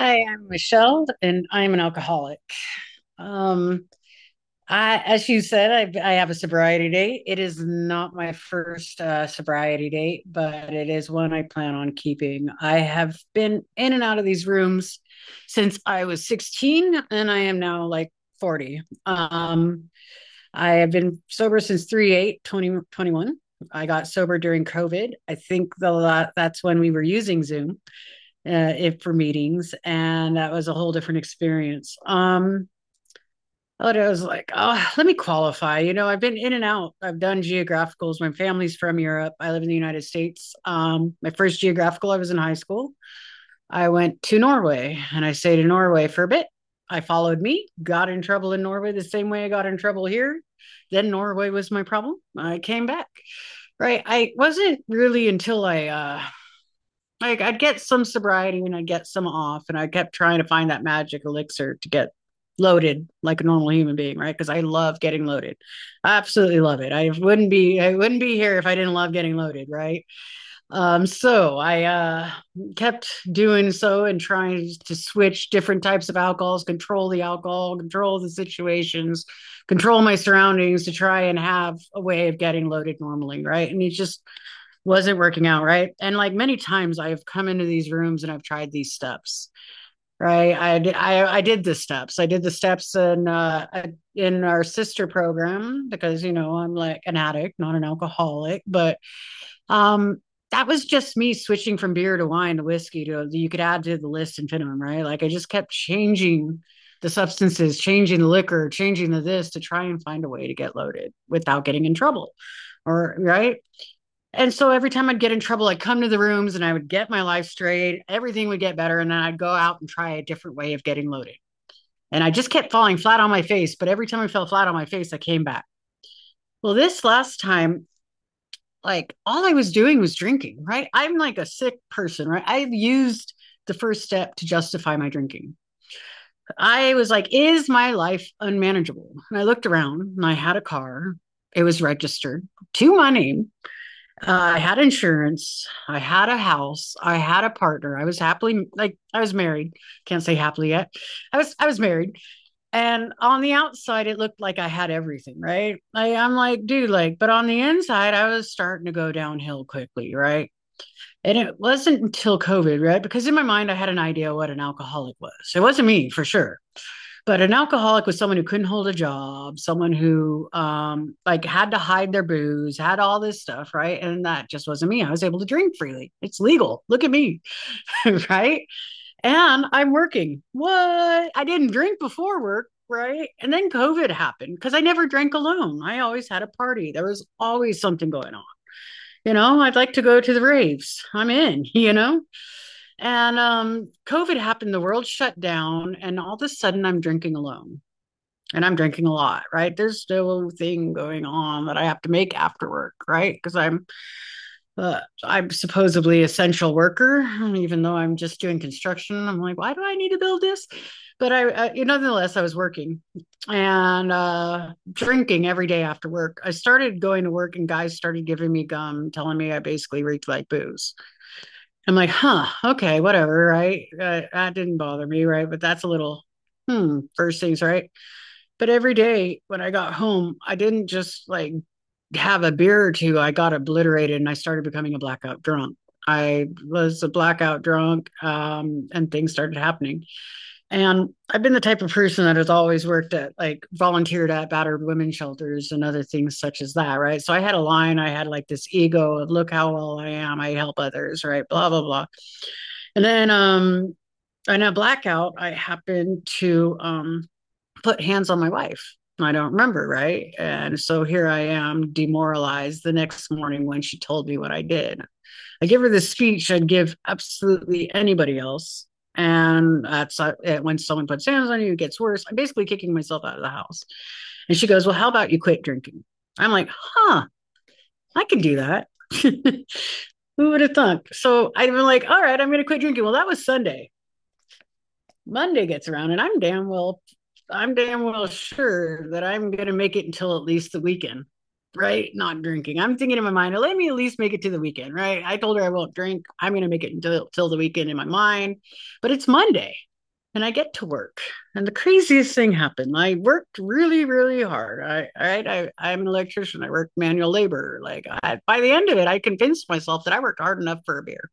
Hi, I'm Michelle, and I'm an alcoholic. Um, as you said, I have a sobriety date. It is not my first sobriety date, but it is one I plan on keeping. I have been in and out of these rooms since I was 16, and I am now like 40. I have been sober since 3/8, 2021. I got sober during COVID. I think that's when we were using Zoom if for meetings, and that was a whole different experience. But I was like, oh, let me qualify. I've been in and out. I've done geographicals. My family's from Europe. I live in the United States. My first geographical, I was in high school. I went to Norway and I stayed in Norway for a bit. I followed me, got in trouble in Norway the same way I got in trouble here. Then Norway was my problem. I came back. Right. I wasn't really until I'd get some sobriety and I'd get some off, and I kept trying to find that magic elixir to get loaded like a normal human being, right? Because I love getting loaded. I absolutely love it. I wouldn't be here if I didn't love getting loaded, right? So I kept doing so and trying to switch different types of alcohols, control the alcohol, control the situations, control my surroundings to try and have a way of getting loaded normally, right? And it just wasn't working out, right? And like many times I've come into these rooms and I've tried these steps, right? I did the steps. I did the steps in our sister program because I'm like an addict, not an alcoholic, but um that was just me switching from beer to wine to whiskey to you could add to the list infinitum, right? Like I just kept changing the substances, changing the liquor, changing the this to try and find a way to get loaded without getting in trouble. Or right. And so every time I'd get in trouble, I'd come to the rooms and I would get my life straight. Everything would get better. And then I'd go out and try a different way of getting loaded. And I just kept falling flat on my face. But every time I fell flat on my face, I came back. Well, this last time, like all I was doing was drinking, right? I'm like a sick person, right? I've used the first step to justify my drinking. I was like, is my life unmanageable? And I looked around and I had a car. It was registered to my name. I had insurance. I had a house. I had a partner. I was happily, like, I was married. Can't say happily yet. I was married. And on the outside, it looked like I had everything, right? I'm like, dude, like, but on the inside, I was starting to go downhill quickly, right? And it wasn't until COVID, right? Because in my mind, I had an idea what an alcoholic was. It wasn't me for sure, but an alcoholic was someone who couldn't hold a job, someone who like had to hide their booze, had all this stuff, right? And that just wasn't me. I was able to drink freely. It's legal. Look at me, right? And I'm working. What? I didn't drink before work, right? And then COVID happened because I never drank alone. I always had a party. There was always something going on. I'd like to go to the raves. I'm in. And COVID happened, the world shut down, and all of a sudden I'm drinking alone. And I'm drinking a lot, right? There's still a thing going on that I have to make after work, right? Because I'm supposedly essential worker, even though I'm just doing construction. I'm like, why do I need to build this? But nonetheless, I was working and drinking every day after work. I started going to work, and guys started giving me gum, telling me I basically reeked like booze. I'm like, huh, okay, whatever, right? That didn't bother me, right? But that's a little, first things, right? But every day when I got home, I didn't just like have a beer or two. I got obliterated and I started becoming a blackout drunk. I was a blackout drunk, and things started happening. And I've been the type of person that has always worked at, like, volunteered at battered women's shelters and other things such as that, right? So I had a line, I had like this ego of look how well I am, I help others, right? Blah, blah, blah. And then in a blackout, I happened to put hands on my wife. I don't remember, right? And so here I am, demoralized the next morning when she told me what I did. I give her this speech I'd give absolutely anybody else. And that's when someone puts hands on you, it gets worse. I'm basically kicking myself out of the house. And she goes, well, how about you quit drinking? I'm like, huh, I can do that. Who would have thought? So I'm like, all right, I'm going to quit drinking. Well, that was Sunday. Monday gets around, and I'm damn well sure that I'm going to make it until at least the weekend, right? Not drinking. I'm thinking in my mind, let me at least make it to the weekend, right? I told her I won't drink. I'm going to make it until the weekend in my mind, but it's Monday. and I get to work. And the craziest thing happened. I worked really, really hard. I'm an electrician. I work manual labor. By the end of it, I convinced myself that I worked hard enough for a beer.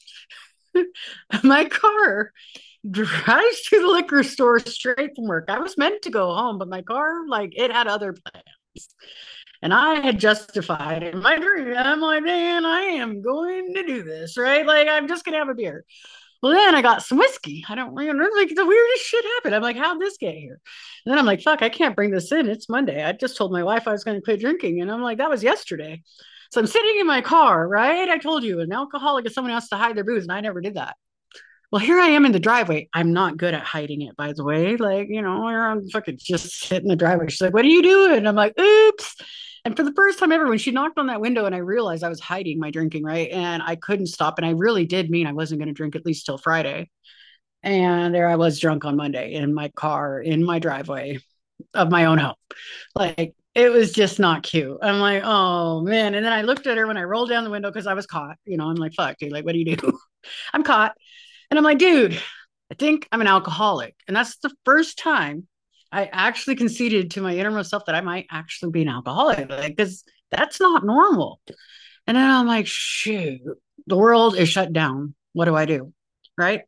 My car drives to the liquor store straight from work. I was meant to go home, but my car, like, it had other plans. And I had justified in my dream. I'm like, man, I am going to do this, right? Like, I'm just going to have a beer. Well, then I got some whiskey. I don't you know, like the weirdest shit happened. I'm like, how'd this get here? And then I'm like, fuck, I can't bring this in. It's Monday. I just told my wife I was going to quit drinking. And I'm like, that was yesterday. So I'm sitting in my car, right? I told you an alcoholic is someone else to hide their booze, and I never did that. Well, here I am in the driveway. I'm not good at hiding it, by the way. Like, I'm fucking just sitting in the driveway. She's like, what are you doing? I'm like, oops. And for the first time ever, when she knocked on that window and I realized I was hiding my drinking, right? And I couldn't stop. And I really did mean I wasn't going to drink at least till Friday. And there I was drunk on Monday in my car, in my driveway of my own home. Like, it was just not cute. I'm like, oh man. And then I looked at her when I rolled down the window because I was caught. I'm like, fuck, dude, like, what do you do? I'm caught. And I'm like, dude, I think I'm an alcoholic. And that's the first time I actually conceded to my innermost self that I might actually be an alcoholic. Like, because that's not normal. And then I'm like, shoot, the world is shut down. What do I do? Right.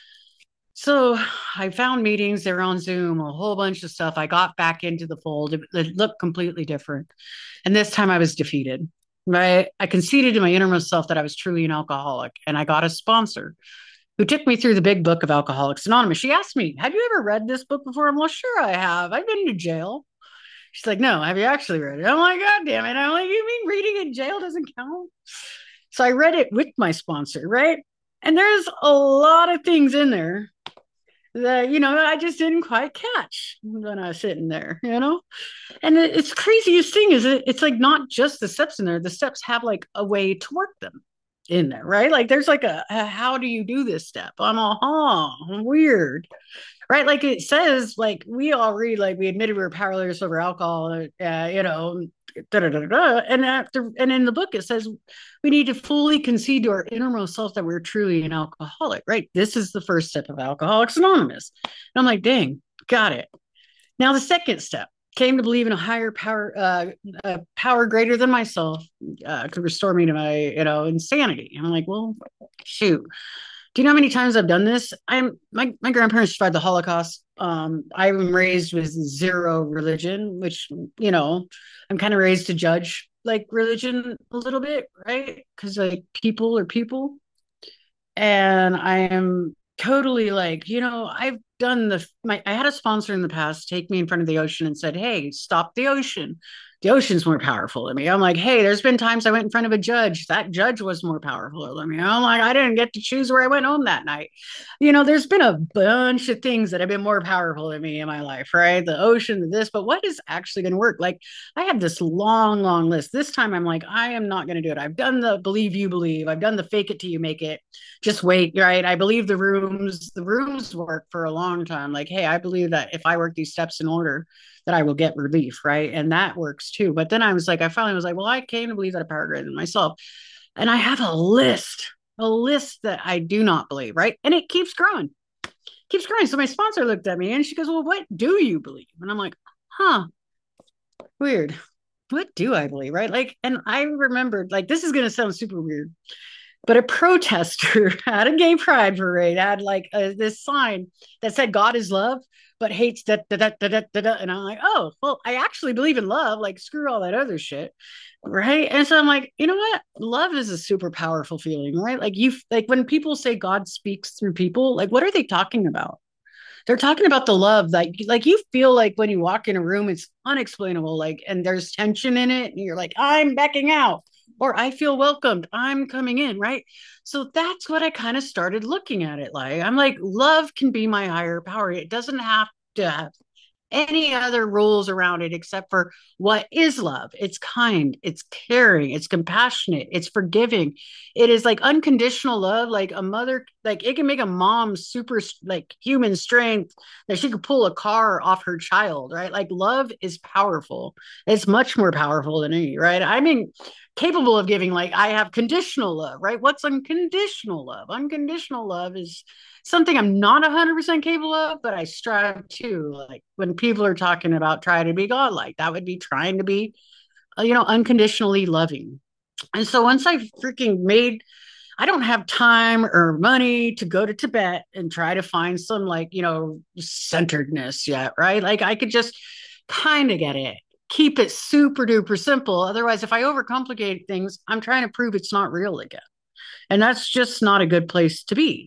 So I found meetings, they were on Zoom, a whole bunch of stuff. I got back into the fold. It looked completely different. And this time I was defeated. Right. I conceded to my innermost self that I was truly an alcoholic. And I got a sponsor who took me through the big book of Alcoholics Anonymous. She asked me, have you ever read this book before? I'm like, well, sure I have. I've been to jail. She's like, no, have you actually read it? I'm like, God damn it. I'm like, you mean reading in jail doesn't count? So I read it with my sponsor, right? And there's a lot of things in there that, I just didn't quite catch when I was sitting there. And it's craziest thing is it's like not just the steps in there. The steps have like a way to work them in there, right? Like there's like a how do you do this step? I'm all, weird, right? Like it says, like we all read, like we admitted we were powerless over alcohol, da, da, da, da. And in the book it says we need to fully concede to our innermost self that we're truly an alcoholic, right? This is the first step of Alcoholics Anonymous. And I'm like, dang, got it. Now the second step, came to believe in a higher power, a power greater than myself, could restore me to my, insanity. And I'm like, well, shoot. Do you know how many times I've done this? My grandparents survived the Holocaust. I'm raised with zero religion, which, I'm kind of raised to judge like religion a little bit, right? Because like people are people. And I am totally like, I've done I had a sponsor in the past take me in front of the ocean and said, hey, stop the ocean. The ocean's more powerful than me. I'm like, hey, there's been times I went in front of a judge. That judge was more powerful than me. I'm like, I didn't get to choose where I went home that night. There's been a bunch of things that have been more powerful than me in my life, right? The ocean, this, but what is actually going to work? Like, I have this long, long list. This time I'm like, I am not going to do it. I've done the believe you believe. I've done the fake it till you make it. Just wait, right? I believe the rooms work for a long time. Like, hey, I believe that if I work these steps in order, that I will get relief, right? And that works too. But then I finally was like, well, I came to believe that a power greater than myself. And I have a list that I do not believe, right? And it keeps growing. So my sponsor looked at me and she goes, well, what do you believe? And I'm like, huh, weird. What do I believe, right? Like, and I remembered, like, this is going to sound super weird, but a protester at a gay pride parade had like this sign that said God is love but hates da, da, da, da, da, da, da. And I'm like, oh well, I actually believe in love, like screw all that other shit, right? And so I'm like, you know what, love is a super powerful feeling, right? Like like when people say God speaks through people, like what are they talking about? They're talking about the love, like you feel like when you walk in a room it's unexplainable, like, and there's tension in it and you're like, I'm backing out, or I feel welcomed, I'm coming in, right? So that's what I kind of started looking at it like. I'm like, love can be my higher power. It doesn't have to have any other rules around it except for what is love. It's kind, it's caring, it's compassionate, it's forgiving. It is like unconditional love, like a mother, like it can make a mom super like human strength that she could pull a car off her child, right? Like love is powerful. It's much more powerful than any, right? I mean, capable of giving. Like I have conditional love, right? What's unconditional love? Unconditional love is something I'm not 100% capable of, but I strive to. Like when people are talking about trying to be godlike, that would be trying to be, unconditionally loving. And so once I freaking made, I don't have time or money to go to Tibet and try to find some like, centeredness yet, right? Like I could just kind of get it. Keep it super duper simple. Otherwise, if I overcomplicate things, I'm trying to prove it's not real again. And that's just not a good place to be.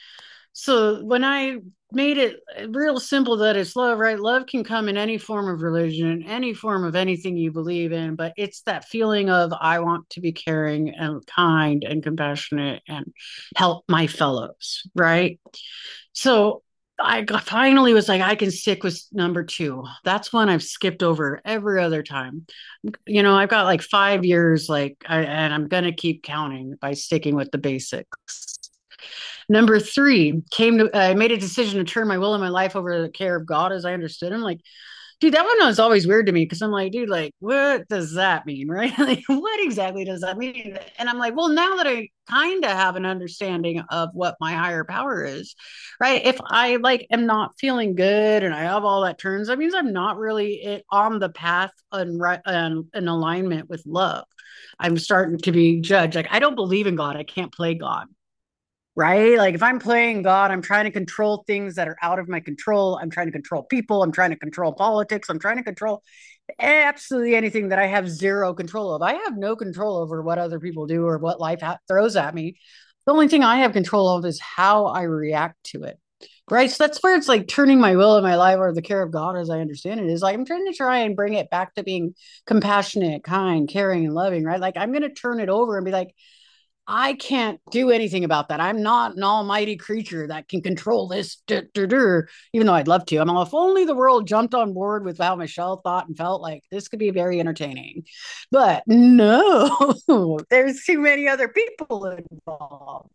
So when I made it real simple that it's love, right? Love can come in any form of religion, any form of anything you believe in, but it's that feeling of I want to be caring and kind and compassionate and help my fellows, right? So finally was like, I can stick with number two. That's one I've skipped over every other time. I've got like 5 years, and I'm going to keep counting by sticking with the basics. Number three, I made a decision to turn my will and my life over to the care of God as I understood him. Like, dude, that one was always weird to me because I'm like, dude, like, what does that mean, right? Like, what exactly does that mean? And I'm like, well, now that I kind of have an understanding of what my higher power is, right? If I like am not feeling good and I have all that turns, that means I'm not really on the path and right in alignment with love. I'm starting to be judged. Like, I don't believe in God. I can't play God, right? Like if I'm playing God, I'm trying to control things that are out of my control. I'm trying to control people. I'm trying to control politics. I'm trying to control absolutely anything that I have zero control of. I have no control over what other people do or what life throws at me. The only thing I have control of is how I react to it. Right. So that's where it's like turning my will and my life or the care of God as I understand it is like I'm trying to try and bring it back to being compassionate, kind, caring, and loving, right? Like I'm going to turn it over and be like, I can't do anything about that. I'm not an almighty creature that can control this, even though I'd love to. I'm all, if only the world jumped on board with how Michelle thought and felt like this could be very entertaining. But no, there's too many other people involved.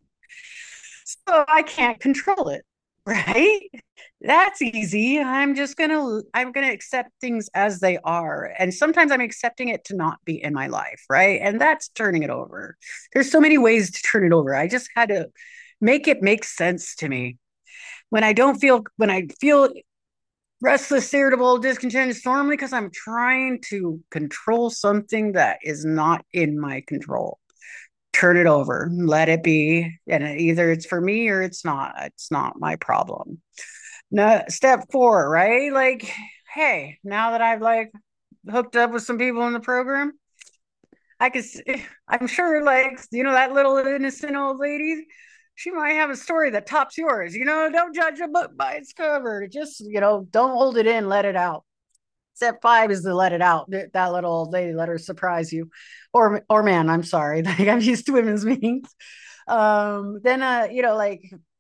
So I can't control it, right? That's easy. I'm gonna accept things as they are. And sometimes I'm accepting it to not be in my life, right? And that's turning it over. There's so many ways to turn it over. I just had to make it make sense to me. When I feel restless, irritable, discontented, it's normally because I'm trying to control something that is not in my control. Turn it over, let it be. And either it's for me or it's not. It's not my problem. No, step four, right? Like, hey, now that I've like hooked up with some people in the program, I could, I'm sure, like, that little innocent old lady, she might have a story that tops yours. Don't judge a book by its cover. Just, don't hold it in, let it out. Step five is to let it out. That little old lady, let her surprise you, or man. I'm sorry, like I'm used to women's meetings. Then, like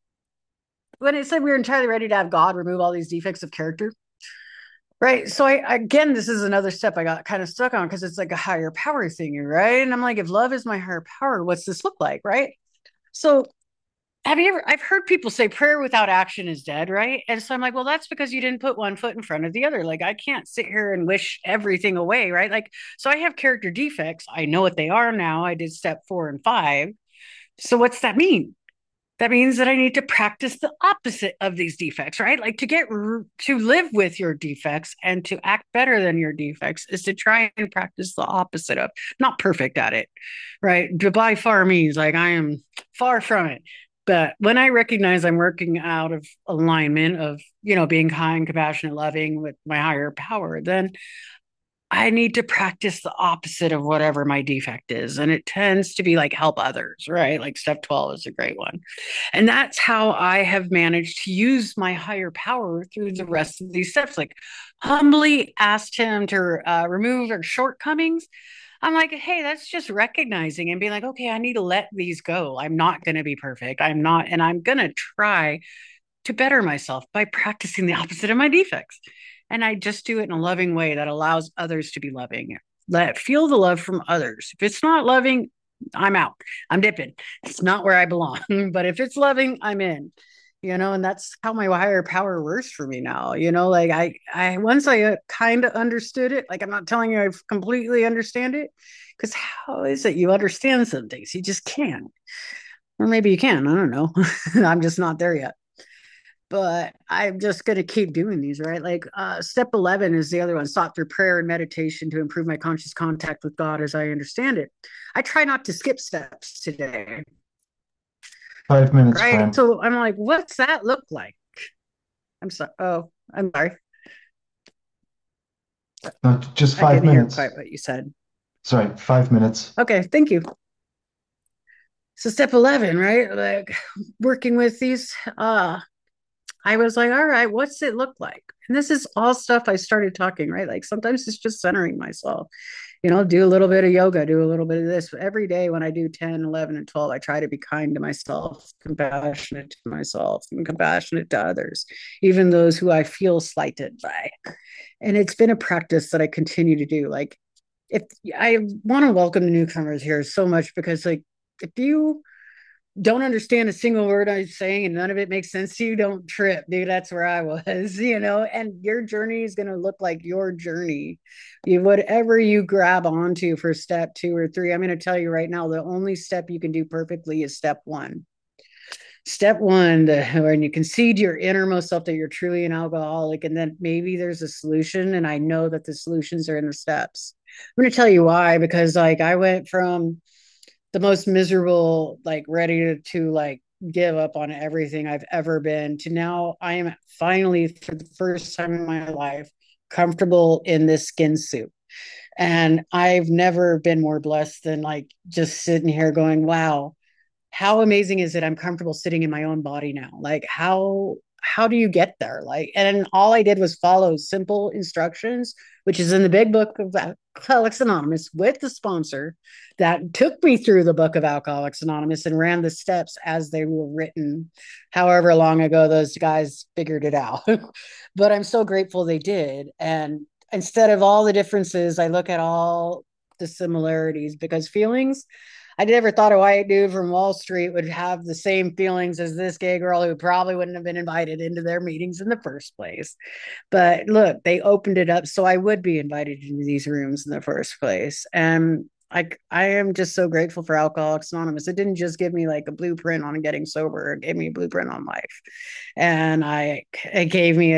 when it said we were entirely ready to have God remove all these defects of character, right? So again, this is another step I got kind of stuck on because it's like a higher power thing, right? And I'm like, if love is my higher power, what's this look like, right? So I've heard people say prayer without action is dead, right? And so I'm like, well, that's because you didn't put one foot in front of the other. Like, I can't sit here and wish everything away, right? Like, so I have character defects. I know what they are now. I did step 4 and 5. So what's that mean? That means that I need to practice the opposite of these defects, right? Like to live with your defects and to act better than your defects is to try and practice the opposite of, not perfect at it, right? By far means like I am far from it. But when I recognize I'm working out of alignment of, being kind, compassionate, loving with my higher power, then I need to practice the opposite of whatever my defect is. And it tends to be like help others, right? Like step 12 is a great one. And that's how I have managed to use my higher power through the rest of these steps. Like humbly asked him to remove our shortcomings. I'm like, hey, that's just recognizing and being like, okay, I need to let these go. I'm not going to be perfect. I'm not, and I'm going to try to better myself by practicing the opposite of my defects. And I just do it in a loving way that allows others to be loving. Feel the love from others. If it's not loving, I'm out. I'm dipping. It's not where I belong. But if it's loving, I'm in. and that's how my higher power works for me now. Like I once I kind of understood it. Like I'm not telling you I've completely understand it, because how is it you understand some things? You just can't, or maybe you can. I don't know. I'm just not there yet. But I'm just going to keep doing these, right? Like step 11 is the other one, sought through prayer and meditation to improve my conscious contact with God as I understand it. I try not to skip steps today, 5 minutes, right? friend. So I'm like, what's that look like? I'm sorry. Oh, I'm sorry. No, just I five didn't hear minutes. quite what you said. Sorry, 5 minutes. Okay, thank you. So step 11, right? Like working with these, I was like, all right, what's it look like? And this is all stuff I started talking, right? Like sometimes it's just centering myself, do a little bit of yoga, do a little bit of this. Every day when I do 10, 11, and 12, I try to be kind to myself, compassionate to myself, and compassionate to others, even those who I feel slighted by. And it's been a practice that I continue to do. Like, if I want to welcome the newcomers here so much, because, like, if you don't understand a single word I'm saying and none of it makes sense to you, don't trip, dude. That's where I was, and your journey is going to look like your journey. Whatever you grab onto for step 2 or 3, I'm going to tell you right now, the only step you can do perfectly is step one. Step one, when you concede your innermost self that you're truly an alcoholic, and then maybe there's a solution. And I know that the solutions are in the steps. I'm going to tell you why, because like I went from the most miserable, like ready to like give up on everything I've ever been, to now I am finally, for the first time in my life, comfortable in this skin suit. And I've never been more blessed than like just sitting here going, wow, how amazing is it I'm comfortable sitting in my own body now? Like how do you get there? Like, and all I did was follow simple instructions, which is in the big book of Alcoholics Anonymous, with the sponsor that took me through the book of Alcoholics Anonymous and ran the steps as they were written, however long ago those guys figured it out. But I'm so grateful they did. And instead of all the differences, I look at all the similarities, because feelings, I never thought a white dude from Wall Street would have the same feelings as this gay girl who probably wouldn't have been invited into their meetings in the first place. But look, they opened it up so I would be invited into these rooms in the first place. And I am just so grateful for Alcoholics Anonymous. It didn't just give me like a blueprint on getting sober, it gave me a blueprint on life. And it gave me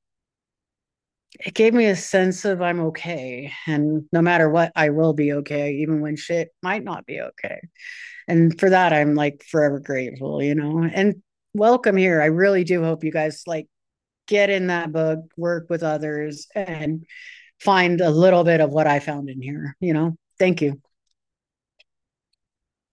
a sense of I'm okay. And no matter what, I will be okay, even when shit might not be okay. And for that, I'm like forever grateful. And welcome here. I really do hope you guys like get in that book, work with others, and find a little bit of what I found in here. Thank you.